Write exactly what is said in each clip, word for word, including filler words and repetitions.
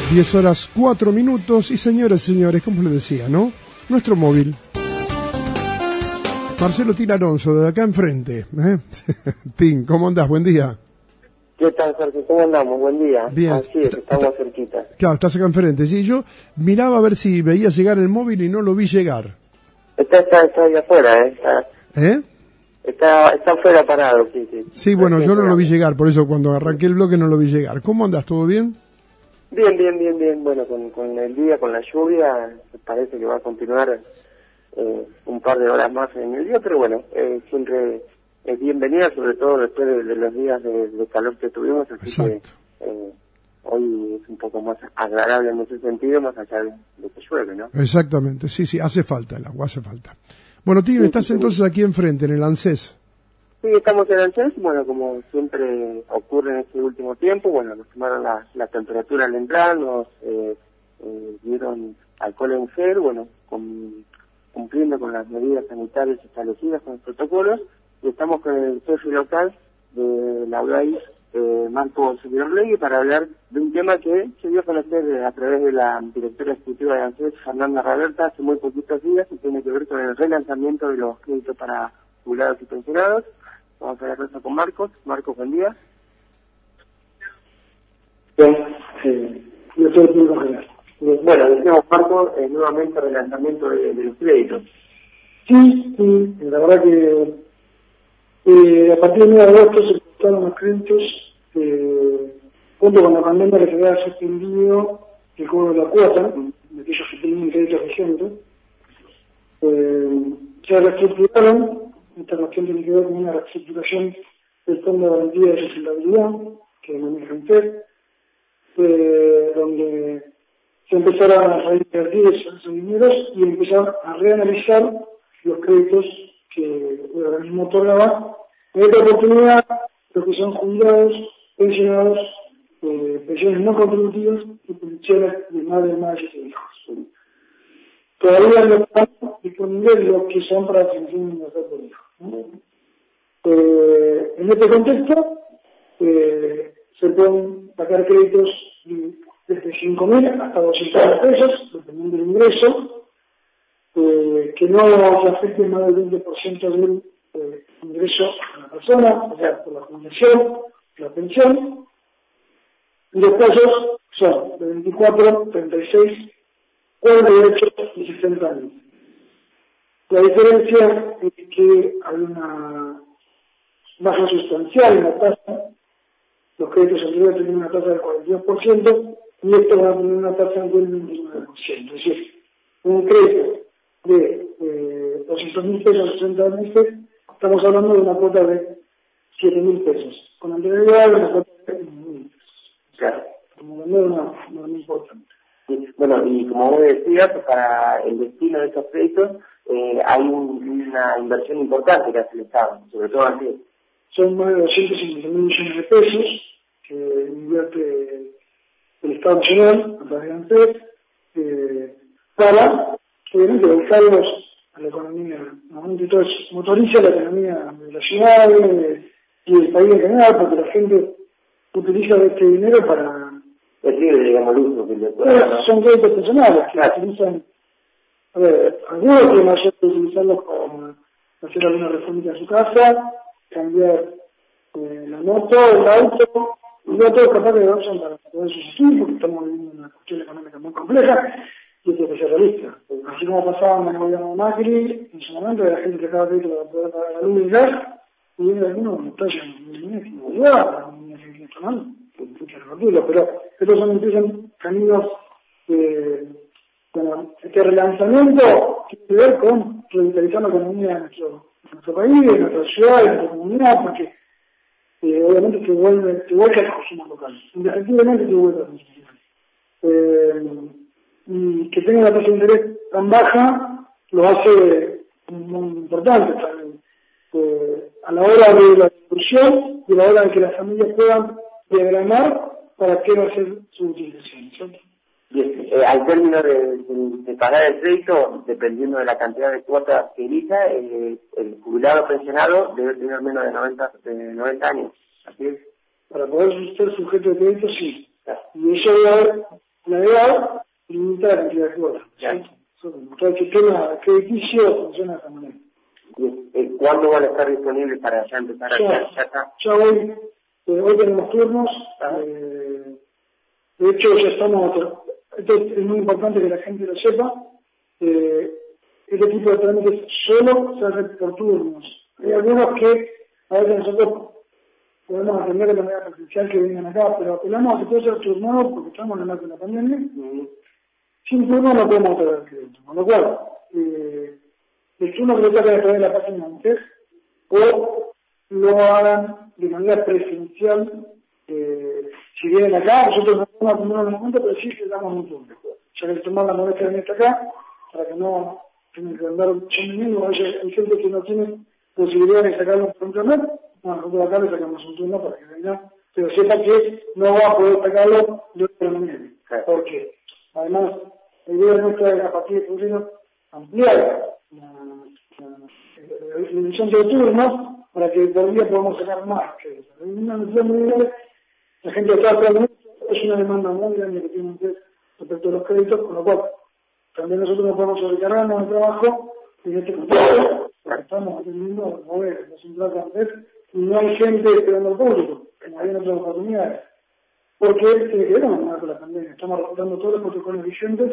diez horas cuatro minutos y señoras y señores, como les decía, ¿no? Nuestro móvil. Marcelo Tin Alonso, de acá enfrente. ¿eh? Tin, ¿cómo andás? Buen día. ¿Qué tal, Sergio? ¿Cómo andamos? Buen día. Bien. Así es, Está, estamos está, cerquita. Claro, estás acá enfrente. Sí, yo miraba a ver si veía llegar el móvil y no lo vi llegar. Está, está, está ahí afuera, ¿eh? Está, ¿Eh? está, está afuera parado, sí, sí. Sí, bueno, yo no lo vi llegando. llegar, por eso cuando arranqué el bloque no lo vi llegar. ¿Cómo andás? ¿Todo bien? Bien, bien, bien, bien. Bueno, con, con el día, con la lluvia, parece que va a continuar eh, un par de horas más en el día, pero bueno, eh, siempre es bienvenida, sobre todo después de, de los días de, de calor que tuvimos, así Exacto. que eh, hoy es un poco más agradable en ese sentido, más allá de, de que llueve, ¿no? Exactamente, sí, sí, hace falta el agua, hace falta. Bueno, Tino, Sí, estás sí, entonces aquí enfrente, en el ANSES. Sí, estamos en ANSES, bueno, como siempre ocurre en este último tiempo, bueno, nos tomaron la, la temperatura al entrar, nos eh, eh, dieron alcohol en gel, bueno, con, cumpliendo con las medidas sanitarias establecidas, con los protocolos, y estamos con el jefe local de la U A I, eh, Marco Seguirorlegui, para hablar de un tema que se dio a conocer a través de la directora ejecutiva de ANSES, Fernanda Raberta, hace muy poquitos días, y tiene que ver con el relanzamiento de los créditos para jubilados y pensionados. Vamos a ver eso con Marcos. Marcos, buen día. Bien, sí, yo soy el público general. Eh, bueno, decíamos, Marcos, eh, nuevamente relanzamiento de, de los créditos. Sí, sí, la verdad que eh, a partir del nueve de agosto se cortaron los créditos, eh, junto con la pandemia que se había suspendido el cobro de la cuota, de aquellos que tenían créditos vigentes. Eh, se reestructuraron. Esta cuestión tiene que ver con una reestructuración del Fondo de Garantía de Sustentabilidad, que maneja usted, eh, donde se empezaron a reinvertir esos, esos dineros y empezaron a reanalizar los créditos que el organismo otorgaba. En esta oportunidad, los que son jubilados, pensionados, eh, pensiones no contributivas y pensiones de madre, madres y hijos. Todavía no están disponibles los que son para la atención universal por hijo. ¿no? Eh, en este contexto, eh, se pueden sacar créditos desde cinco mil hasta doscientos mil pesos, dependiendo del ingreso, eh, que no se afecte más del veinte por ciento del eh, ingreso a la persona, o sea, por la jubilación, la pensión, y los plazos son de veinticuatro, treinta y seis, cuarenta y ocho y sesenta años. La diferencia es que hay una baja sustancial en la tasa. Los créditos anteriores tenían una tasa del cuarenta y dos por ciento y estos van a tener una tasa del veintinueve por ciento. Es decir, un crédito de eh, doscientos mil pesos a sesenta meses, estamos hablando de una cuota de siete mil pesos. Con anterioridad, una cuota de mil pesos. Claro. Como de una, una muy importante. Sí, bueno, y como vos decías, para el destino de esos créditos eh, hay un, una inversión importante que hace el Estado, sobre todo aquí. Son más de doscientos cincuenta mil millones de pesos que invierte el Estado Nacional a través de ANSES eh, para, obviamente, dedicarlos a la economía. Normalmente todo eso motoriza la economía de la ciudad de, y del país en general, porque la gente utiliza este dinero para... Es libre, digamos, el uso que le pueda, ¿no? Son créditos personales que claro. utilizan... A ver, algunos quieren hacer utilizarlos para hacer alguna reforma en su casa, cambiar eh, la moto, el auto, y otros capaz de lo usan para poder subsistir, porque estamos viviendo una cuestión económica muy compleja, y hay que ser realista. Así como pasaba en el gobierno de Macri, en su momento, la gente que cada crédito para poder pagar la luz y el gas, y viene algunos no tallan ni dinero ni voluntad, para un dinero tomando, pero estos son empiezan caminos de... Bueno, este relanzamiento tiene que ver con revitalizar la economía de nuestro, de nuestro país, de nuestra ciudad, de nuestra comunidad, porque eh, obviamente te vuelve, te vuelve al consumo local. Indefectiblemente te vuelve al consumo local. Eh, y que tenga una tasa de interés tan baja lo hace muy importante también. Eh, a la hora de la distribución y a la hora de que las familias puedan diagramar para qué va a ser su utilización, ¿cierto? Bien, eh, al término de, de, de pagar el crédito, dependiendo de la cantidad de cuotas que elija, eh, el jubilado pensionado debe tener menos de noventa, de noventa años. Así es. Para poder ser sujeto de crédito, sí. Claro. Y eso debe haber la edad limita la cantidad de cuotas. Todo el sistema crediticio funciona de esta manera. ¿Cuándo van a estar disponibles para ya empezar a ya, ya, ya está? Ya hoy, eh, hoy tenemos turnos. Eh, de hecho, ya estamos. Esto es muy importante que la gente lo sepa. Eh, este tipo de trámites solo se hace por turnos. Hay algunos que a veces nosotros podemos atender de manera presencial que vengan acá, pero apelamos a que todo sea turnado porque estamos en el marco de la pandemia. Mm. Sin turno no podemos otorgar el crédito. Con lo cual, eh, el turno que lo trata de traer la página antes o lo hagan de manera presencial. Eh, si vienen acá, nosotros no vamos a tomar en el momento, pero sí les damos un turno. Ya que les tomamos la molestia de venir hasta acá, para que no tengan que andar un minuto. Hay gente que no tiene posibilidad de sacarlo por internet. Bueno, nosotros acá le sacamos un turno para que venga, pero sepa que no va a poder sacarlo de otra manera. Porque, además, la idea nuestra es a partir de febrero ampliar la, la, la, la emisión de turnos para que por día podamos sacar más. Que una necesidad muy grande, la gente está hablando, es una demanda muy grande que tienen ustedes respecto a los créditos, con lo cual también nosotros nos podemos sobrecargarnos de trabajo en este contexto, porque estamos atendiendo a mover, no se trata de y no hay gente esperando al público, como hay en otras oportunidades. Porque tiene que ver con la pandemia. Estamos respetando todos los protocolos vigentes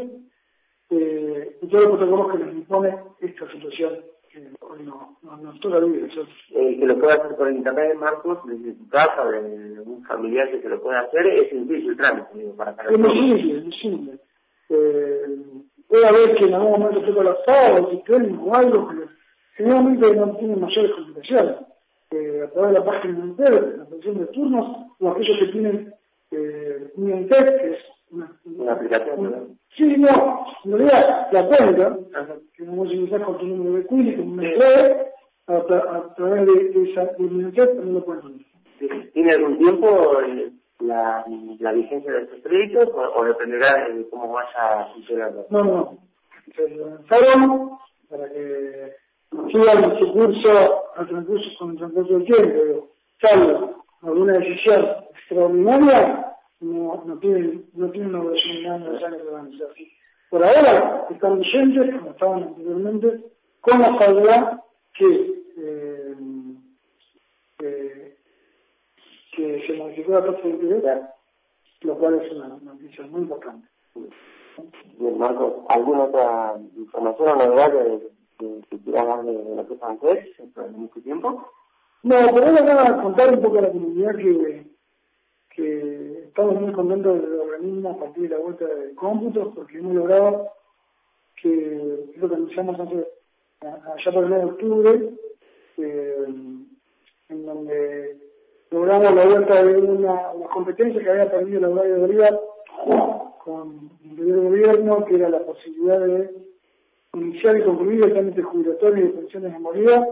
eh, y todos los protocolos que nos impone esta situación que hoy no, no, no toca vivir. Eh, que lo pueda hacer por internet, Marcos, desde tu casa o de un familiar que se lo pueda hacer, es sencillo el trámite. Digo, para es muy simple, es muy simple. Eh, puede haber que en algún momento esté colapsado, si quieren o algo, pero generalmente no tienen mayores complicaciones. Eh, a través de la página web, la pensión de turnos, o aquellos que tienen eh, un Intec, que es una, una aplicación. Una, ¿no? Sí, no, en realidad la cuenta, que vamos a iniciar con tu número de cuenta, con una clave, a, a través de, de esa de Intec también lo pueden hacer. ¿Tiene algún tiempo la, la vigencia de estos créditos o, o dependerá de cómo vaya funcionando? No, no, se lanzaron para que sigan su curso al transcurso, con el transcurso del tiempo, salvo alguna decisión extraordinaria, no, no tienen no tiene una obligación de los años que van a ser así. Por ahora están vigentes, como estaban anteriormente, con la salvedad que, eh, eh, que se modificó la tasa de interés, lo cual es una noticia muy importante. Bien, Marcos, ¿alguna otra información o novedad que, que, que quieras dar de lo que es ANSES en este tiempo? No, pero voy a contar un poco a la comunidad que, que estamos muy contentos del organismo a partir de la vuelta de cómputos, porque hemos logrado que, lo que anunciamos hace, allá por el mes de octubre, eh, en donde logramos la vuelta de una, una competencia que había perdido la obligatoriedad con el gobierno, que era la posibilidad de iniciar y concluir el trámite jubilatorio y de pensiones de movilidad.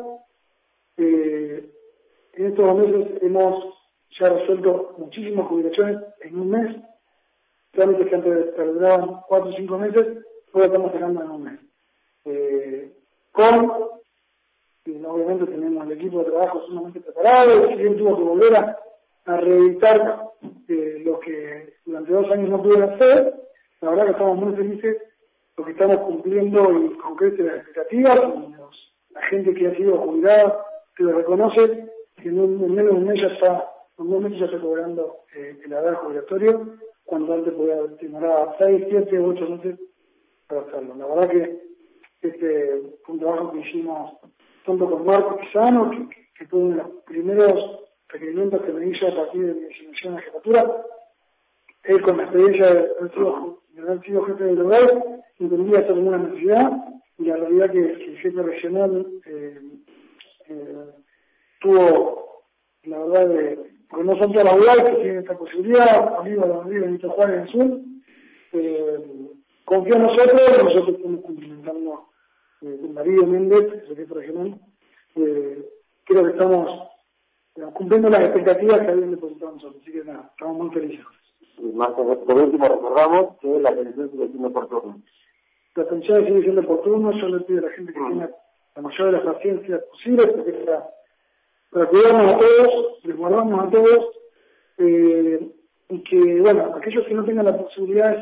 Eh, en estos meses hemos ya resuelto muchísimas jubilaciones en un mes, trámites que antes tardaban cuatro o cinco meses, ahora estamos sacando en un mes. Eh, con, y obviamente tenemos el equipo de trabajo sumamente preparado, y bien tuvo que volver a, a reeditar eh, lo que durante dos años no pudieron hacer. La verdad que estamos muy felices porque estamos cumpliendo y con creces las expectativas, y los, la gente que ha sido jubilada que lo reconoce, que en, un, en menos de un mes ya está, en dos meses ya está cobrando eh, el edad jubilatorio, cuando antes podía demorar seis, siete, ocho meses para hacerlo. La verdad que este fue un trabajo que hicimos tanto con Marco Pisano, que, que, que fue uno de los primeros requerimientos que me hizo a partir de mi designación a la jefatura. Él, con la experiencia de haber sido, de haber sido jefe del hogar, entendía esto como una necesidad, y la realidad que, que el jefe regional eh, eh, tuvo, la verdad, de, porque no son todas las lugares que tienen esta posibilidad, Oliva, Don Río, Benito Juárez, en el sur, eh, confía en nosotros, y nosotros estamos cumplimentando eh, con Darío Méndez, el jefe regional. Eh, creo que estamos eh, cumpliendo las expectativas que habían depositado nosotros, así que nada, estamos muy felices. Y más por último recordamos que la atención sigue siendo por turno. La atención sigue siendo por turno, yo le pido a la gente que tenga la mayor de las paciencias posibles, porque es para, para cuidarnos a todos, resguardarnos a todos, eh, y que, bueno, aquellos que no tengan la posibilidad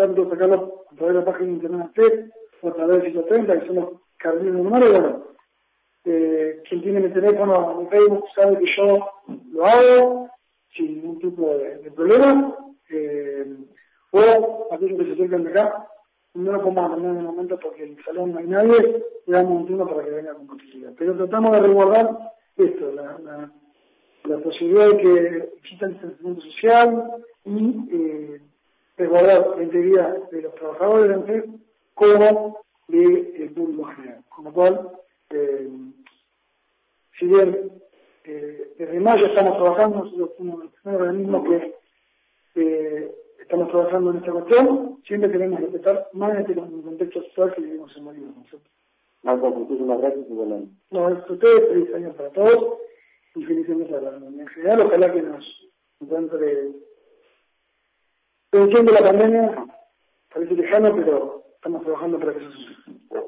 tanto sacarlo a través de la página de internet o a través de ciento treinta, que son los carriles normales. Bueno, eh, quien tiene mi teléfono en Facebook sabe que yo lo hago sin ningún tipo de, de problema. Eh, o aquellos que se acercan de acá, no lo podemos atender en el momento porque en el salón no hay nadie, le damos un turno para que venga con posibilidad. Pero tratamos de resguardar esto, la, la, la posibilidad de que exista el distanciamiento social y eh, resguardar la integridad de los trabajadores de la empresa como del público general. Con lo cual, eh, si bien eh, desde mayo estamos trabajando, nosotros somos el primer organismo que eh, estamos trabajando en esta cuestión, siempre queremos respetar más este contexto actual que vivimos en Bolivia. Marco, muchísimas gracias y bueno. No, es a ustedes, feliz año para todos y feliz año para la comunidad en general. Ojalá que nos encuentre venciendo la pandemia, parece lejano, pero estamos trabajando para que eso suceda.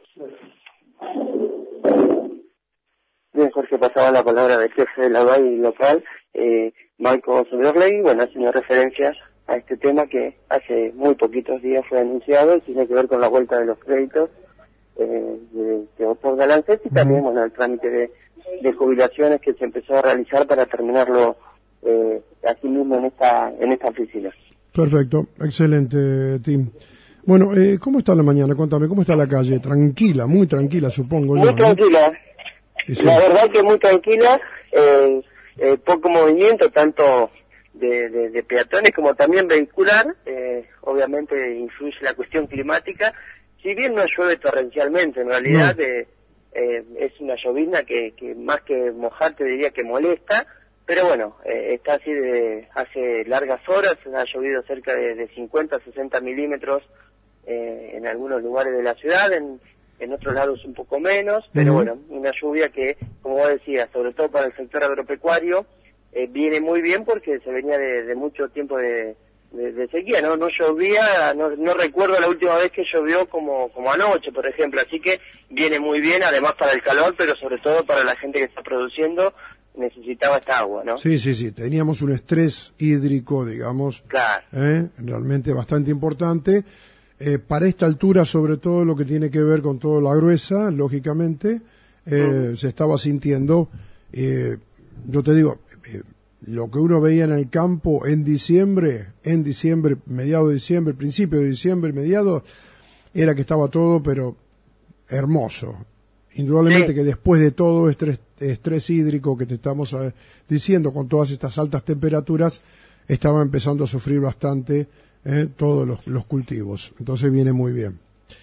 Gracias. Bien, Jorge, pasaba la palabra del jefe de la B A I local, eh, Marco Soberley, bueno, haciendo referencia a este tema que hace muy poquitos días fue anunciado y tiene que ver con la vuelta de los créditos eh, de, que otorga la ANSES y también, bueno, el trámite de, de jubilaciones que se empezó a realizar para terminarlo eh, aquí mismo en esta, en esta oficina. Perfecto, excelente, Tim. Bueno, eh, ¿cómo está la mañana? Contame, ¿cómo está la calle? Tranquila, muy tranquila, supongo. Muy yo, tranquila. ¿no? Sí, sí. La verdad que muy tranquila, eh, eh, poco movimiento, tanto de, de, de peatones como también vehicular. Eh, obviamente influye la cuestión climática. Si bien no llueve torrencialmente, en realidad no. eh, eh, es una llovizna que, que más que mojar te diría que molesta. Pero bueno, eh, está así de hace largas horas, ha llovido cerca de, de cincuenta, sesenta milímetros eh, en algunos lugares de la ciudad, en, en otros lados un poco menos, pero uh-huh. bueno, una lluvia que, como vos decías, sobre todo para el sector agropecuario, eh, viene muy bien porque se venía de, de mucho tiempo de, de, de sequía, ¿no? No llovía, no, no recuerdo la última vez que llovió como, como anoche, por ejemplo, así que viene muy bien, además para el calor, pero sobre todo para la gente que está produciendo, necesitaba esta agua, ¿no? Sí, sí, sí, teníamos un estrés hídrico, digamos, claro. ¿eh? realmente bastante importante. Eh, para esta altura, sobre todo lo que tiene que ver con toda la gruesa, lógicamente, eh, uh-huh. se estaba sintiendo, eh, yo te digo, eh, lo que uno veía en el campo en diciembre, en diciembre, mediados de diciembre, principio de diciembre, mediados, era que estaba todo, pero hermoso. Indudablemente sí. que después de todo este estrés hídrico que te estamos eh, diciendo, con todas estas altas temperaturas, estaba empezando a sufrir bastante eh, todos los, los cultivos. Entonces viene muy bien.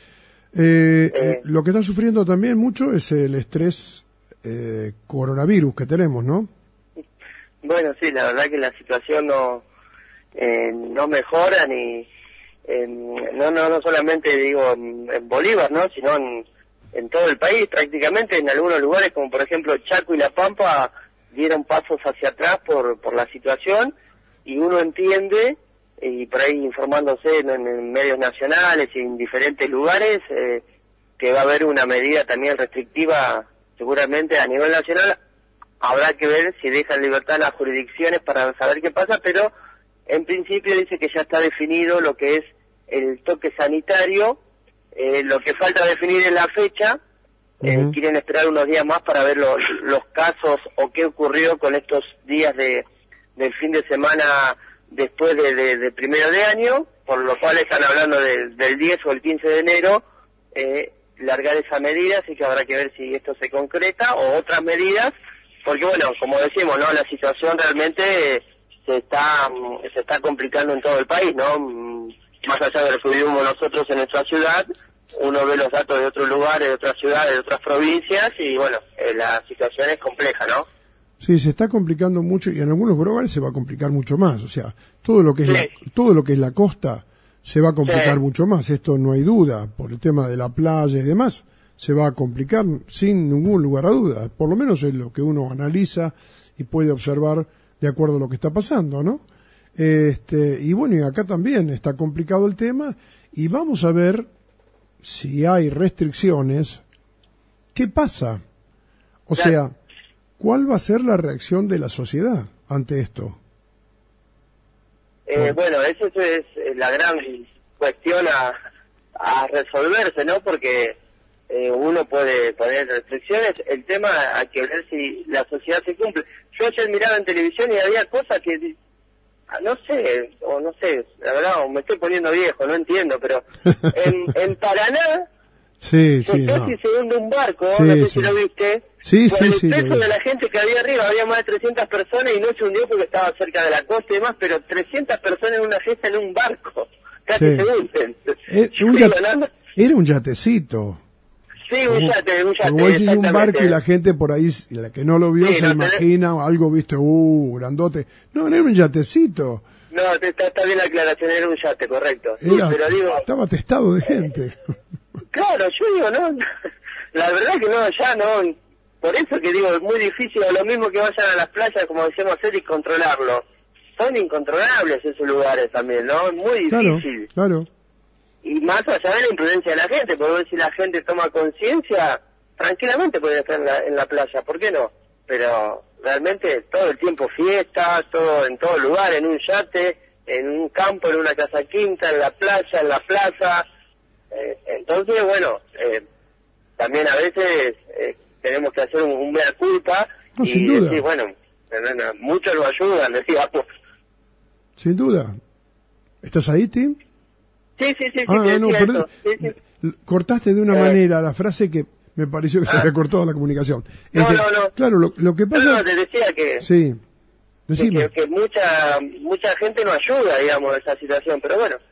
Eh, eh, lo que está sufriendo también mucho es el estrés eh, coronavirus que tenemos, ¿no? Bueno, sí, la verdad que la situación no eh, no mejora ni eh, no no no solamente digo en, en Bolívar, ¿no? Sino en en todo el país prácticamente. En algunos lugares como por ejemplo Chaco y La Pampa dieron pasos hacia atrás por por la situación y uno entiende y por ahí informándose en, en medios nacionales y en diferentes lugares eh, que va a haber una medida también restrictiva seguramente a nivel nacional. Habrá que ver si dejan libertad las jurisdicciones para saber qué pasa, pero en principio dice que ya está definido lo que es el toque sanitario. Eh, lo que falta definir es la fecha. eh, uh-huh. Quieren esperar unos días más para ver los, los casos o qué ocurrió con estos días de del fin de semana después de, de, de primero de año, por lo cual están hablando de, del diez o el quince de enero, eh, largar esa medida, así que habrá que ver si esto se concreta o otras medidas, porque bueno, como decimos, ¿no? La situación realmente eh, se está se está complicando en todo el país, ¿no? Más allá de lo que vivimos nosotros en nuestra ciudad, uno ve los datos de otros lugares, de otras ciudades, de otras provincias, y bueno, eh, la situación es compleja, ¿no? Sí, se está complicando mucho, y en algunos lugares se va a complicar mucho más. O sea, todo lo que es sí. la, todo lo que es la costa se va a complicar sí. mucho más. Esto no hay duda, por el tema de la playa y demás, se va a complicar sin ningún lugar a duda. Por lo menos es lo que uno analiza y puede observar de acuerdo a lo que está pasando, ¿no? Este, y bueno, y acá también está complicado el tema, y vamos a ver si hay restricciones, ¿qué pasa? O claro. sea, ¿cuál va a ser la reacción de la sociedad ante esto? Eh, bueno, esa es la gran cuestión a, a resolverse, ¿no? Porque eh, uno puede poner restricciones, el tema hay que ver si la sociedad se cumple. Yo ayer miraba en televisión y había cosas que, no sé, o no sé, la verdad, o me estoy poniendo viejo, no entiendo, pero en, en Paraná, sí, sí, casi no. se hunde un barco, Sí, no sé sí. si lo viste, Sí, por sí, el sí, lo peso vi. de la gente que había arriba, había más de trescientas personas y no se hundió porque estaba cerca de la costa y demás, pero trescientas personas en una fiesta en un barco, casi Sí. se hunden. Eh, Yo un digo, yate- ¿no? Era un yatecito. Sí, un Como- yate, un yate, como vos decís, un exactamente. barco y la gente por ahí, la que no lo vio, Sí, se no, imagina algo, viste, uh, grandote. No, no era un yatecito. No, te- está, está bien la aclaración, era un yate, correcto. Sí, Era, pero digo, estaba atestado de gente. claro, yo digo, no, la verdad que no, ya no, por eso que digo, es muy difícil, lo mismo que vayan a las playas, como decíamos hacer, y controlarlo. Son incontrolables esos lugares también, ¿no? Es muy Claro, difícil. claro. Y más allá de la imprudencia de la gente, porque ver si la gente toma conciencia, tranquilamente puede estar en la, en la playa, ¿por qué no? Pero realmente todo el tiempo fiesta, todo en todo lugar, en un yate, en un campo, en una casa quinta, en la playa, en la plaza. Eh, entonces, bueno, eh, también a veces eh, tenemos que hacer un, un mea culpa No, y sin duda. decir, bueno, no, no, muchos lo ayudan, decíamos. Sin duda. ¿Estás ahí, Tim? Sí, sí, sí, sí, Ah, te no, decía pero eso. Sí, sí. l- cortaste de una Eh. manera la frase que me pareció que se Ah. había cortado la comunicación. No, Este, no, no. Claro, lo, lo que No, pasa... no, te decía que... Sí, que, decime. que, que mucha mucha gente no ayuda, digamos, a esa situación, pero bueno,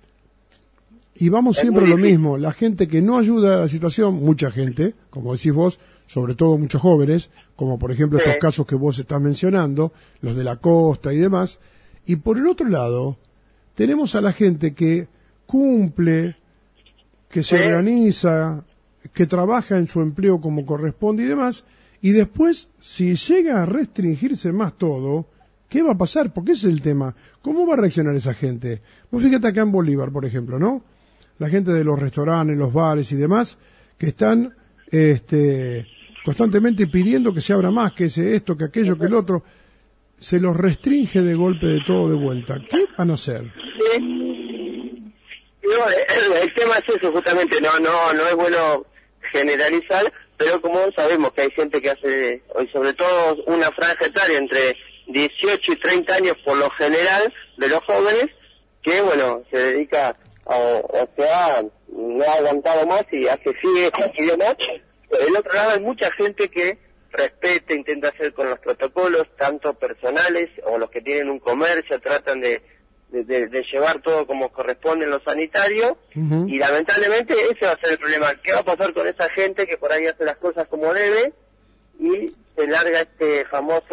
Y vamos es siempre a muy lo difícil. mismo. La gente que no ayuda a la situación, mucha gente, como decís vos, sobre todo muchos jóvenes, como por ejemplo Sí. estos casos que vos estás mencionando, los de la costa y demás. Y por el otro lado, tenemos a la gente que cumple, que se Sí. organiza, que trabaja en su empleo como corresponde y demás, y después, si llega a restringirse más todo, ¿qué va a pasar? Porque ese es el tema. ¿Cómo va a reaccionar esa gente? Vos fíjate acá en Bolívar, por ejemplo, ¿no? La gente de los restaurantes, los bares y demás, que están este, constantemente pidiendo que se abra más, que ese esto, que aquello, que el otro. Se los restringe de golpe de todo de vuelta. ¿Qué van a hacer? sí. Y bueno, el, el tema es eso justamente, no no no es bueno generalizar, pero como sabemos que hay gente que hace, y sobre todo una franja etaria entre dieciocho y treinta años por lo general de los jóvenes, que bueno, se dedica a, o sea, no ha aguantado más y hace fiestas y demás. Por el otro lado hay mucha gente que respeta, intenta hacer con los protocolos, tanto personales o los que tienen un comercio, tratan de, de, de, de llevar todo como corresponde en lo sanitario, Ujú. y lamentablemente ese va a ser el problema. ¿Qué va a pasar con esa gente que por ahí hace las cosas como debe y se larga este famoso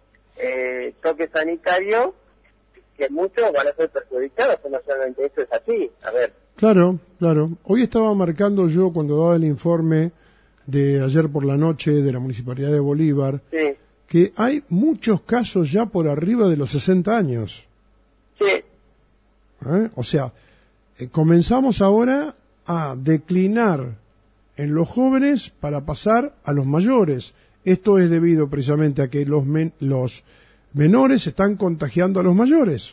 eh, toque sanitario, que muchos van a ser perjudicados? No solamente eso es así. A ver, Claro, claro. Hoy estaba marcando yo, cuando daba el informe de ayer por la noche de la Municipalidad de Bolívar, sí, que hay muchos casos ya por arriba de los sesenta años. sí, ¿eh? O sea, eh, comenzamos ahora a declinar en los jóvenes para pasar a los mayores. Esto es debido precisamente a que los, men- los menores están contagiando a los mayores.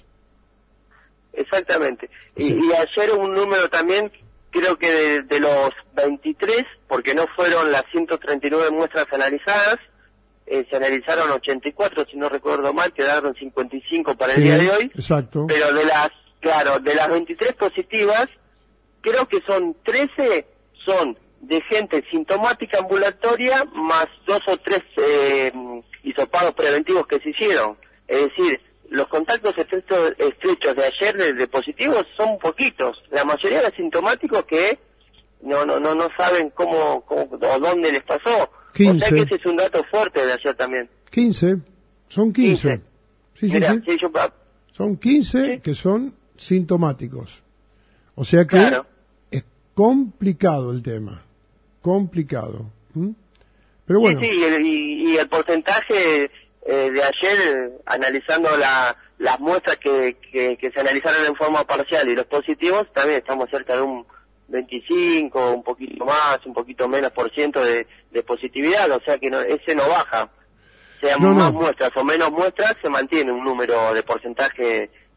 exactamente. Y, Sí. y ayer un número también, creo que de, de los veintitrés, porque no fueron las ciento treinta y nueve muestras analizadas, eh, se analizaron ochenta y cuatro, si no recuerdo mal, quedaron cincuenta y cinco para el Sí, día de hoy, exacto. pero de las, claro, de las veintitrés positivas, creo que son trece, son de gente sintomática ambulatoria, más dos o tres eh, hisopados preventivos que se hicieron. Es decir, los contactos estrechos, estrechos de ayer de, de positivos son poquitos. La mayoría de asintomáticos que no no no no saben cómo, cómo o dónde les pasó. O quince. sea que ese es un dato fuerte de ayer también. quince. Son quince. quince. Sí, sí, Mira, sí. sí, yo, ah, Son quince Sí. que son sintomáticos. O sea que Claro. es complicado el tema. Complicado. ¿m? Pero bueno, sí, sí, y el, y, y el porcentaje eh, de ayer, analizando la, las muestras que, que, que se analizaron en forma parcial y los positivos, también estamos cerca de un veinticinco, un poquito más, un poquito menos por ciento de, de positividad, o sea que no, ese no baja. Sean No, más no. muestras o menos muestras, se mantiene un número de porcentaje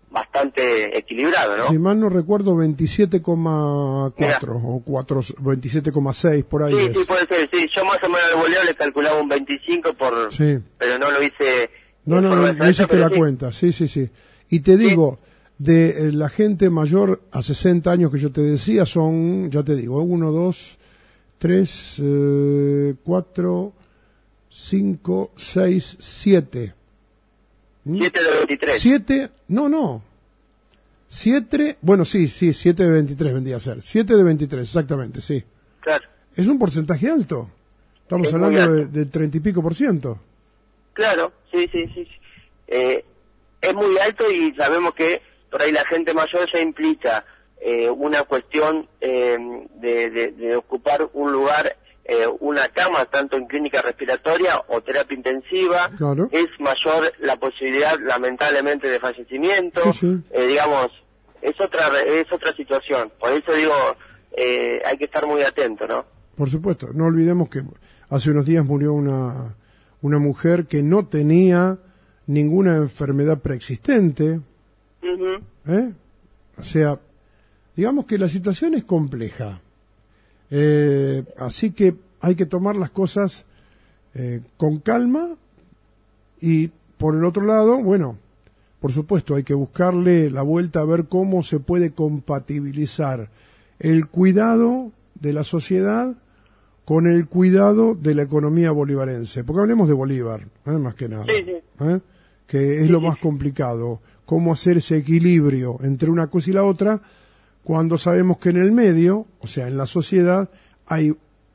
bastante equilibrado, ¿no? Si mal no recuerdo, veintisiete coma cuatro o cuatro, veintisiete coma seis, por ahí Sí, es. sí, puede ser, sí. Yo más o menos al voleo le calculaba un veinticinco, por, sí. pero no lo hice... No, no, no, no hiciste la sí. cuenta, sí, sí, sí. Y te digo, sí. de eh, la gente mayor a sesenta años que yo te decía, son, ya te digo, uno, dos, tres, eh, cuatro, cinco, seis, siete. siete de veintitrés. siete, no, no. siete, bueno, sí, sí, siete de veintitrés vendría a ser. siete de veintitrés, exactamente, sí. Claro. Es un porcentaje alto. Estamos es hablando de, de treinta y pico por ciento. Claro, sí, sí, sí. Eh, es muy alto y sabemos que por ahí la gente mayor ya implica eh, una cuestión eh, de, de, de ocupar un lugar, eh, una cama, tanto en clínica respiratoria o terapia intensiva. Claro. Es mayor la posibilidad, lamentablemente, de fallecimiento. Sí, sí. Eh, digamos, es otra es otra situación. Por eso digo, eh, hay que estar muy atento, ¿no? Por supuesto. No olvidemos que hace unos días murió una... una mujer que no tenía ninguna enfermedad preexistente, uh-huh. ¿eh? O sea, digamos que la situación es compleja, eh, así que hay que tomar las cosas eh, con calma y por el otro lado, bueno, por supuesto hay que buscarle la vuelta a ver cómo se puede compatibilizar el cuidado de la sociedad con el cuidado de la economía bolivarense, porque hablemos de Bolívar, ¿eh? Más que nada, sí, sí. ¿eh? Que es sí, lo sí. más complicado, cómo hacer ese equilibrio entre una cosa y la otra, cuando sabemos que en el medio, o sea, en la sociedad, hay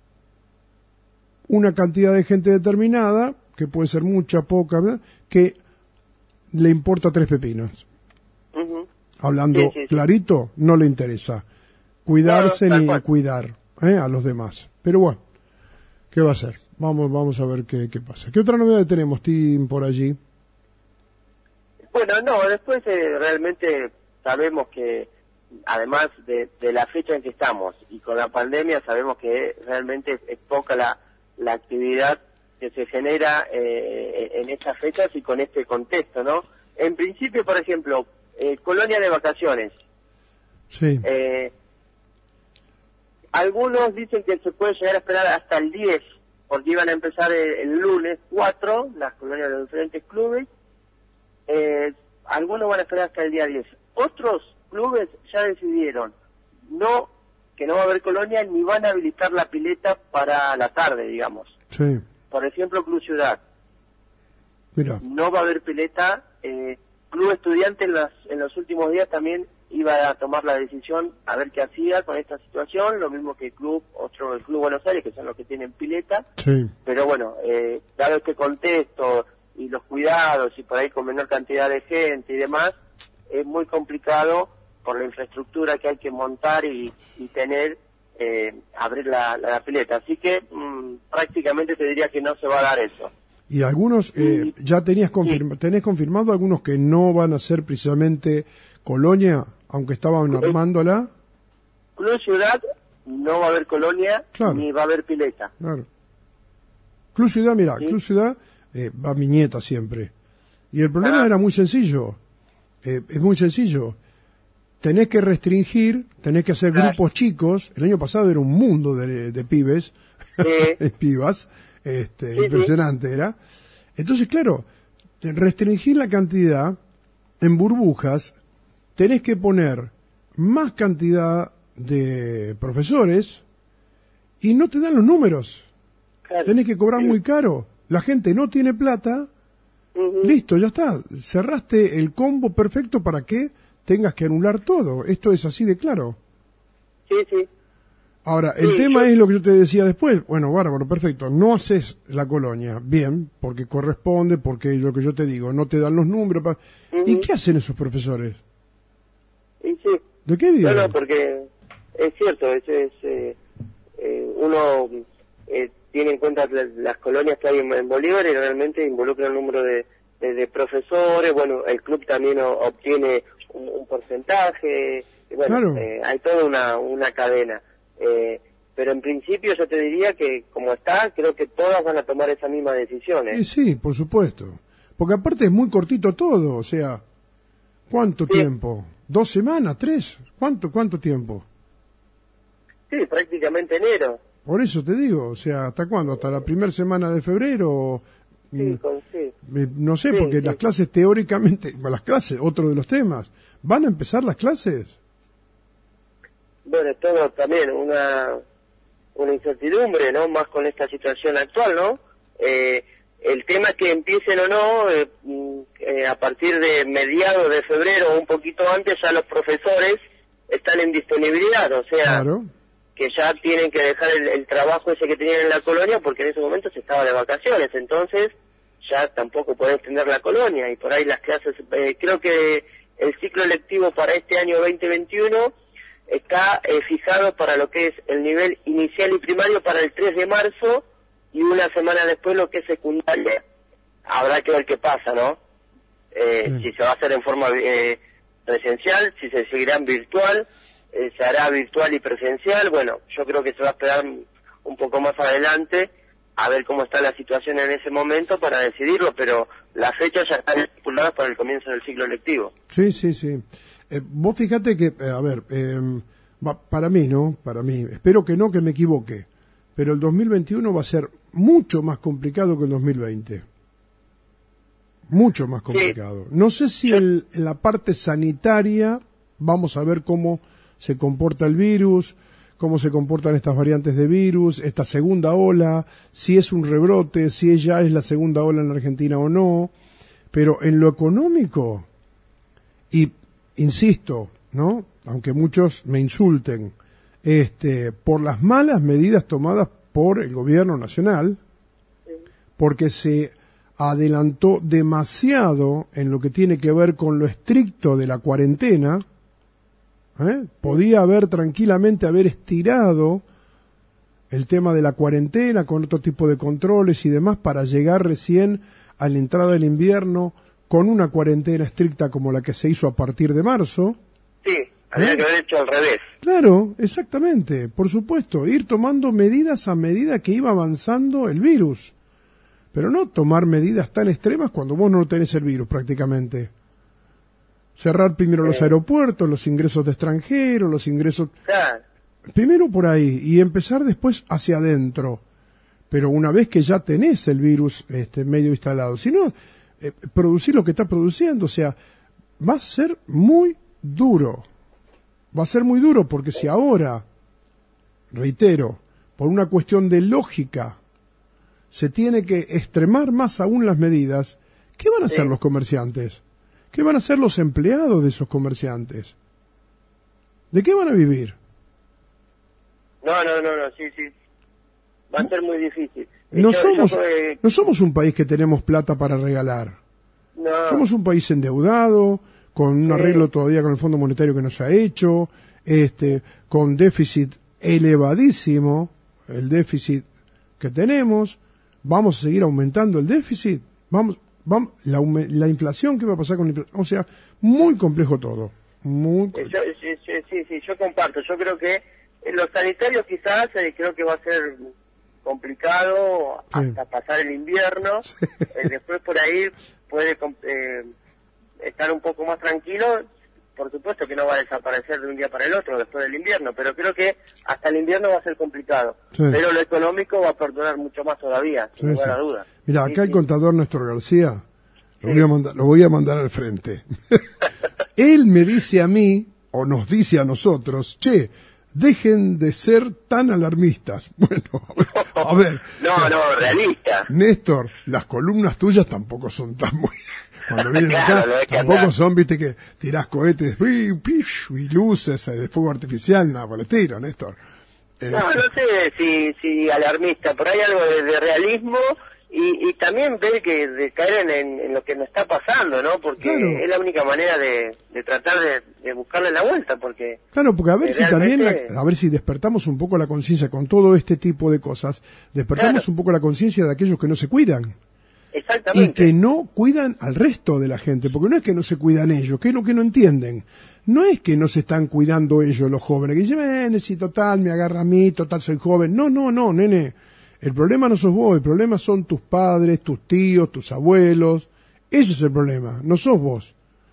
una cantidad de gente determinada, que puede ser mucha, poca, ¿verdad?, que le importa tres pepinos. Uh-huh. Hablando sí, sí, sí. clarito, no le interesa cuidarse claro, ni cual. cuidar ¿eh? a los demás. Pero bueno, ¿qué va a ser? Vamos, vamos a ver qué, qué pasa. ¿Qué otra novedad tenemos, Tim, por allí? Bueno, no, después eh, realmente sabemos que, además de, de la fecha en que estamos y con la pandemia, sabemos que realmente es, es poca la, la actividad que se genera eh, en estas fechas y con este contexto, ¿no? En principio, por ejemplo, eh, colonia de vacaciones. Sí. Eh, algunos dicen que se puede llegar a esperar hasta el diez, porque iban a empezar el, el lunes cuatro, las colonias de los diferentes clubes. Eh, algunos van a esperar hasta el día diez. Otros clubes ya decidieron no que no va a haber colonia ni van a habilitar la pileta para la tarde, digamos. Sí. Por ejemplo, Club Ciudad. Mira. No va a haber pileta. Eh, Club Estudiante en, las, en los últimos días también iba a tomar la decisión a ver qué hacía con esta situación, lo mismo que el club, otro el Club Buenos Aires, que son los que tienen pileta. Sí. Pero bueno, eh, dado este contexto y los cuidados y por ahí con menor cantidad de gente y demás, es muy complicado por la infraestructura que hay que montar y, y tener, eh, abrir la, la, la pileta. Así que mmm, prácticamente te diría que no se va a dar eso. Y algunos, eh, y, ya tenías confirma, sí. tenés confirmado algunos que no van a ser precisamente colonia, aunque estaban Club, armándola. Club Ciudad no va a haber colonia, claro. Ni va a haber pileta. Claro. Club Ciudad, mira, ¿sí? Club Ciudad eh, va mi nieta siempre. Y el problema ah. era muy sencillo. Eh, es muy sencillo. Tenés que restringir, tenés que hacer claro. grupos chicos. El año pasado era un mundo de, de pibes, sí. de pibas. Este, sí, impresionante sí. era. Entonces, claro, restringir la cantidad en burbujas, tenés que poner más cantidad de profesores y no te dan los números. Claro. Tenés que cobrar sí. muy caro. La gente no tiene plata. Uh-huh. Listo, ya está. Cerraste el combo perfecto para que tengas que anular todo. Esto es así de claro. Sí, sí. Ahora, el sí, tema yo... es lo que yo te decía después. Bueno, bárbaro, perfecto. No haces la colonia, bien, porque corresponde, porque lo que yo te digo, no te dan los números. Pa... Uh-huh. ¿Y qué hacen esos profesores? Y sí. ¿De qué viven? No, no, porque es cierto, es, es eh, eh, uno eh, tiene en cuenta las colonias que hay en, en Bolívar y realmente involucra un número de, de, de profesores. Bueno, el club también o, obtiene un, un porcentaje. Bueno, claro. eh, hay toda una, una cadena. Eh, pero en principio yo te diría que como está, creo que todas van a tomar esa misma decisión. ¿eh? Sí, sí, por supuesto. Porque aparte es muy cortito todo, o sea, ¿Cuánto Sí. tiempo? ¿Dos semanas? ¿Tres? ¿Cuánto, cuánto tiempo? Sí, prácticamente enero. Por eso te digo, o sea, ¿hasta cuándo? ¿Hasta la primera semana de febrero? Sí, Mm, con sí. eh, No sé, Sí, porque sí. las clases teóricamente, bueno, las clases, otro de los temas, ¿van a empezar las clases? Bueno, es todo también una, una incertidumbre, ¿no? Más con esta situación actual, ¿no? Eh, el tema es que empiecen o no, eh, mm, eh, a partir de mediados de febrero o un poquito antes, ya los profesores están en disponibilidad, o sea, Claro. que ya tienen que dejar el, el trabajo ese que tenían en la colonia porque en ese momento se estaba de vacaciones, entonces ya tampoco podés tener la colonia y por ahí las clases, eh, creo que el ciclo lectivo para este año veinte veintiuno está eh, fijado para lo que es el nivel inicial y primario para el tres de marzo y una semana después lo que es secundaria. Habrá que ver qué pasa, ¿no? Eh, Sí. Si se va a hacer en forma eh, presencial, si se seguirá en virtual, eh, se hará virtual y presencial. Bueno, yo creo que se va a esperar un poco más adelante a ver cómo está la situación en ese momento para decidirlo, pero las fechas ya están estipuladas para el comienzo del ciclo lectivo. Sí, sí, sí. Eh, vos fíjate que, eh, a ver, eh, va- para mí, ¿no? Para mí, espero que no, que me equivoque, pero el dos mil veintiuno va a ser mucho más complicado que el dos mil veinte. Mucho más complicado. No sé si el, en la parte sanitaria vamos a ver cómo se comporta el virus, cómo se comportan estas variantes de virus, esta segunda ola, si es un rebrote, si ya es la segunda ola en la Argentina o no, pero en lo económico, y insisto, ¿no? Aunque muchos me insulten, este, por las malas medidas tomadas por el gobierno nacional, porque se adelantó demasiado en lo que tiene que ver con lo estricto de la cuarentena, ¿eh? Podía haber tranquilamente haber estirado el tema de la cuarentena con otro tipo de controles y demás para llegar recién a la entrada del invierno con una cuarentena estricta como la que se hizo a partir de marzo. Sí, habría ¿Eh? que haber hecho al revés. Claro, exactamente, por supuesto, ir tomando medidas a medida que iba avanzando el virus, pero no tomar medidas tan extremas cuando vos no tenés el virus prácticamente. Cerrar primero los Sí. aeropuertos, los ingresos de extranjeros, los ingresos... Claro. Primero por ahí y empezar después hacia adentro, pero una vez que ya tenés el virus este, medio instalado, si no, eh, producir lo que está produciendo, o sea, va a ser muy duro, va a ser muy duro porque si ahora, reitero, por una cuestión de lógica, se tiene que extremar más aún las medidas, ¿qué van a hacer Sí. los comerciantes? ¿Qué van a hacer los empleados de esos comerciantes? ¿De qué van a vivir? No, no, no, no, sí, sí. Va a ser muy difícil. No Yo- somos, yo, eh, no somos un país que tenemos plata para regalar. no, Somos un país endeudado, con un Sí. arreglo todavía con el Fondo Monetario que no se ha hecho, este, con déficit elevadísimo, el déficit que tenemos. ¿Vamos a seguir aumentando el déficit? Vamos, vamos, la, aume- la inflación, ¿qué va a pasar con la inflación? O sea, muy complejo todo. Muy Eh, yo- sí, sí, sí, sí, yo comparto. Yo creo que en los sanitarios quizás eh, creo que va a ser complicado Sí. hasta pasar el invierno. Eh, después por ahí puede com- eh, estar un poco más tranquilo. Por supuesto que no va a desaparecer de un día para el otro después del invierno, pero creo que hasta el invierno va a ser complicado. Sí. Pero lo económico va a perdurar mucho más todavía, sin Sí, lugar sí. a dudas. Mira, Sí, acá el sí. contador Néstor García, lo Sí. voy a mandar, lo voy a mandar al frente. Él me dice a mí, o nos dice a nosotros, che, dejen de ser tan alarmistas. Bueno, a ver, No, no, realista. Néstor, las columnas tuyas tampoco son tan buenas. Cuando vienen Claro, acá, no hay que tampoco andar. son, viste, que tirás cohetes pi, pi, y luces eh, de fuego artificial, nada por el estilo, Néstor. Eh, No, no sé si, si alarmista, por ahí algo de, de realismo y, y también ver que de caer en, en, en lo que nos está pasando, ¿no? Porque Claro. es la única manera de, de tratar de, de buscarle la vuelta, porque Claro, porque a ver Eh, si también, realmente- la- a ver si despertamos un poco la conciencia con todo este tipo de cosas, despertamos Claro. un poco la conciencia de aquellos que no se cuidan y exactamente. que no cuidan al resto de la gente, porque no es que no se cuidan ellos, que es lo que no entienden. No es que no se están cuidando ellos los jóvenes, que dicen, eh, si total, me agarra a mí, total soy joven. No, no, no, nene. El problema no sos vos, el problema son tus padres, tus tíos, tus abuelos. Ese es el problema, no sos vos.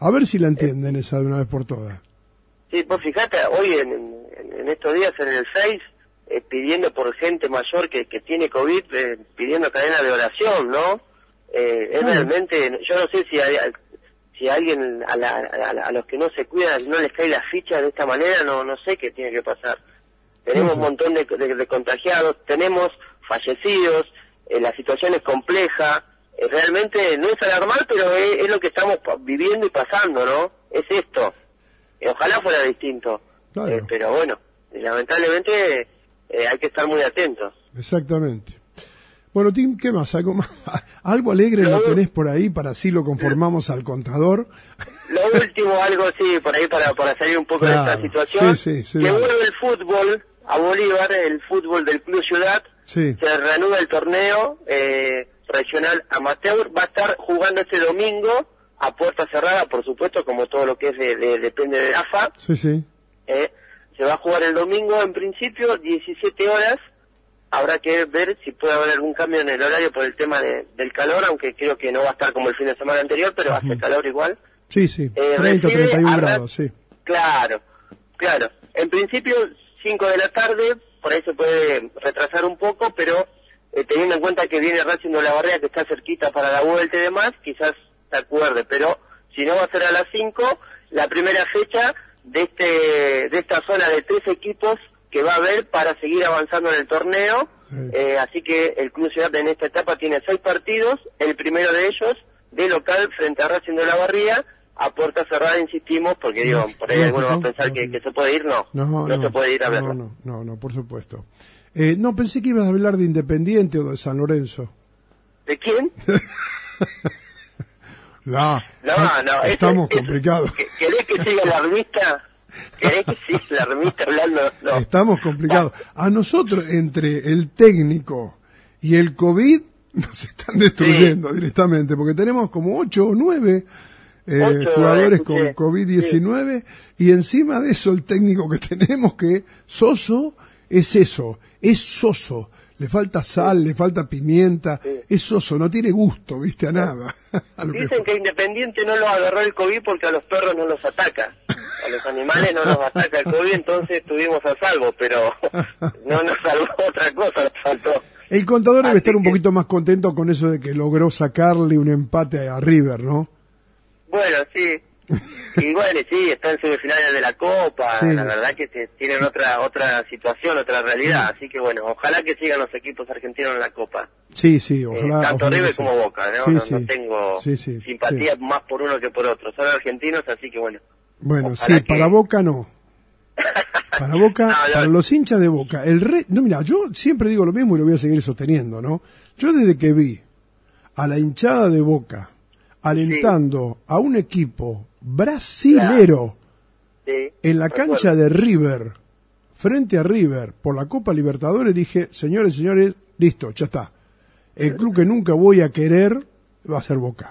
A ver si la entienden esa de una vez por todas. Sí, pues fíjate, hoy en, en, en estos días en el Face, eh, pidiendo por gente mayor que, que tiene COVID, eh, pidiendo cadena de oración, ¿no? Eh, es Claro. realmente, yo no sé si hay, si a alguien, a, la, a, la- a los que no se cuidan, no les cae la ficha de esta manera, no no sé qué tiene que pasar. Tenemos No sé. un montón de, de, de contagiados, tenemos fallecidos, eh, la situación es compleja, eh, realmente no es alarmar, pero es, es lo que estamos pa- viviendo y pasando, ¿no? Es esto. Eh, ojalá fuera distinto, Claro. eh, pero bueno, eh, lamentablemente eh, hay que estar muy atentos. Exactamente. Bueno, Tim, ¿qué más? ¿Algo más? ¿Algo alegre No. lo tenés por ahí para así lo conformamos al contador? Lo último, algo sí, por ahí para, para salir un poco Claro, de esta situación, sí, sí, sí, que dale. vuelve el fútbol a Bolívar, el fútbol del Club Ciudad, Sí. se reanuda el torneo eh, regional amateur, va a estar jugando este domingo a puerta cerrada, por supuesto, como todo lo que es de, de- depende de A F A, Sí, sí. eh, se va a jugar el domingo en principio, diecisiete horas, habrá que ver si puede haber algún cambio en el horario por el tema de- del calor, aunque creo que no va a estar como el fin de semana anterior, pero hace calor igual. Sí, sí. Eh, treinta, recibe treinta y uno a Ra- grados, sí. Claro, claro. En principio, cinco de la tarde, por ahí se puede retrasar un poco, pero eh, teniendo en cuenta que viene Racing de la Barrea, que está cerquita para la vuelta y demás, quizás se acuerde, pero si no va a ser a las cinco, la primera fecha de este de esta zona de tres equipos que va a haber para seguir avanzando en el torneo. Sí. Eh, así que el Club Ciudad en esta etapa tiene seis partidos, el primero de ellos de local frente a Racing de la Barría, a puerta cerrada, insistimos, porque digo, por ahí alguno va a pensar que, que se puede ir, no, No, no, no, se puede ir a verlo. no, no, no, no, por supuesto. Eh, no, pensé que ibas a hablar de Independiente o de San Lorenzo. ¿De quién? No, No, no, eso- estamos eso- complicados. ¿que- ¿Querés que siga la ermita? ¿Querés que siga la ermita hablando? No. Estamos complicados. A nosotros, entre el técnico y el COVID, nos están destruyendo directamente, porque tenemos como ocho o nueve eh, Ocho, jugadores eh, con sí. COVID diecinueve, y encima de eso el técnico que tenemos, que soso, es eso, es soso. Le falta sal, le falta pimienta, es soso, no tiene gusto, viste, a nada. A lo que- Dicen que Independiente no los agarró el COVID porque a los perros no los ataca. A los animales no los ataca el COVID, entonces estuvimos a salvo, pero no nos salvó otra cosa, nos faltó. El contador debe Así estar un que- poquito más contento con eso de que logró sacarle un empate a River, ¿no? Bueno, sí. Y bueno, sí, están en semifinales de la Copa, Sí. la verdad que te- tienen otra otra situación, otra realidad, así que bueno, ojalá que sigan los equipos argentinos en la Copa. Sí, sí, Eh, ojalá. tanto ojalá River que sí. como Boca, ¿no? Sí, no, sí. no tengo Sí, sí, simpatía sí. más por uno que por otro, son argentinos, así que bueno. Bueno, Ojalá sí, que- para Boca no. Para Boca, No, no. para los hinchas de Boca. El re... No, mira, yo siempre digo lo mismo y lo voy a seguir sosteniendo, ¿no? Yo desde que vi a la hinchada de Boca alentando a un equipo brasilero Sí, en la recuerdo. cancha de River, frente a River, por la Copa Libertadores, dije, señores, señores, listo, ya está. El club que nunca voy a querer va a ser Boca.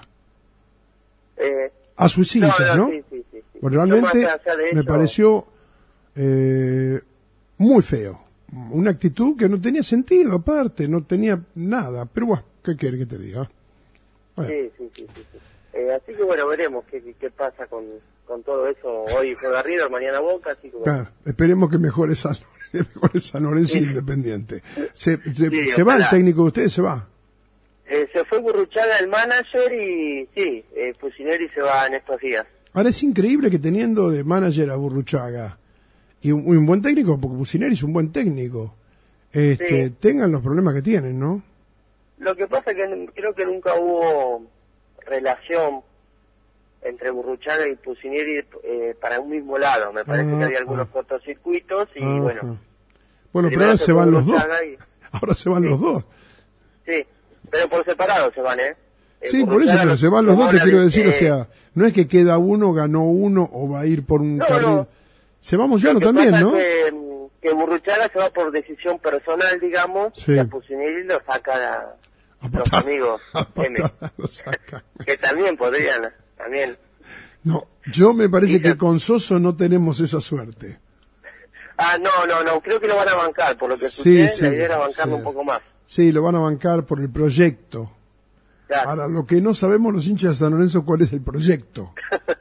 Eh, A sus no, hinchas, ¿no? sí, sí, sí, sí. Porque Yo realmente más allá de me eso- pareció eh, muy feo. Una actitud que no tenía sentido, aparte, no tenía nada. Pero bueno, ¿qué quiere que te diga? Bueno, Sí, sí, sí, sí, sí. Eh, así que bueno, veremos qué, qué pasa con, con todo eso. Hoy juega River, mañana Boca, así que bueno. claro, esperemos que mejore San, mejore San Lorenzo Sí. Independiente. Se, se, Sí, se va el ojalá. técnico de ustedes, se va. Eh, se fue Burruchaga el manager y sí, eh, Pusineri se va en estos días. Ahora es increíble que teniendo de manager a Burruchaga y un, un buen técnico, porque Pusineri es un buen técnico, este, Sí. tengan los problemas que tienen, ¿no? Lo que pasa es que creo que nunca hubo relación entre Burruchaga y Pusineri eh, para un mismo lado. Me parece Ah, que había algunos ah. cortocircuitos y Ajá. bueno. Bueno, pero primero ahora se se fue van los dos. Burruchaga y- Ahora se van Sí. los dos. Sí, pero por separado se van, ¿eh? Eh, Sí, por eso, Burruchaga pero lo se van los tomó dos, te la quiero de- decir, o eh, sea, no es que queda uno, ganó uno o va a ir por un No, carril. no. Se va Lo Moyano que también, pasa ¿no? es que, mm, que Burruchaga se va por decisión personal, digamos, Sí. y a Pusineri lo saca la- A los patada- amigos a M, patada lo saca. que también podrían, también. No, yo me parece Sí, que ya. con Soso no tenemos esa suerte. Ah, no, no, no, creo que lo van a bancar, por lo que Sí, escuché, sí, la idea era bancarlo sí. un poco más. Sí, lo van a bancar por el proyecto. Claro. Ahora, lo que no sabemos los hinchas de San Lorenzo, ¿cuál es el proyecto?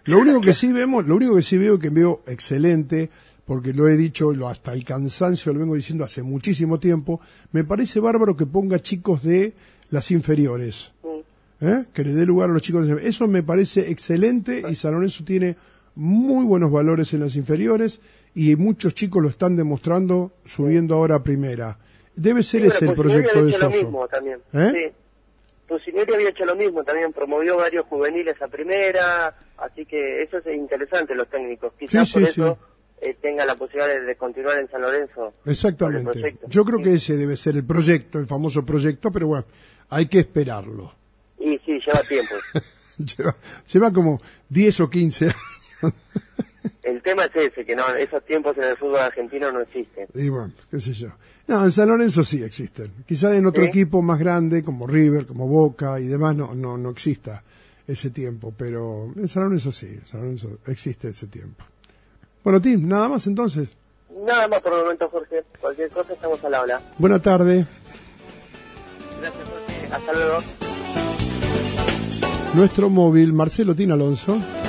Lo único que sí vemos, lo único que sí veo que veo excelente, porque lo he dicho lo, hasta el cansancio, lo vengo diciendo hace muchísimo tiempo, me parece bárbaro que ponga chicos de las inferiores, ¿eh? Que le dé lugar a los chicos de las inferiores. Eso me parece excelente y San Lorenzo tiene muy buenos valores en las inferiores y muchos chicos lo están demostrando subiendo ahora a primera. Debe ser sí, ese el proyecto de Soso. Lo mismo también. ¿Eh? Sí. Pusineri había hecho lo mismo, también promovió varios juveniles a primera, así que eso es interesante los técnicos. Quizás sí, por sí, eso sí. Eh, tenga la posibilidad de, de continuar en San Lorenzo. Exactamente. Yo creo sí. que ese debe ser el proyecto, el famoso proyecto, pero bueno, hay que esperarlo. Y sí, lleva tiempo. lleva, lleva como diez o quince años. El tema es ese, que no, esos tiempos en el fútbol argentino no existen. Y bueno, qué sé yo. No, en San Lorenzo sí existen. Quizás en otro ¿Sí? equipo más grande, como River, como Boca y demás, no, no, no exista ese tiempo. Pero en San Lorenzo sí, en San Lorenzo existe ese tiempo. Bueno, Tim, ¿nada más entonces? Nada más por el momento, Jorge. Cualquier cosa estamos al habla. Buena tarde. Gracias, Jorge. Hasta luego. Nuestro móvil, Marcelo Tin Alonso.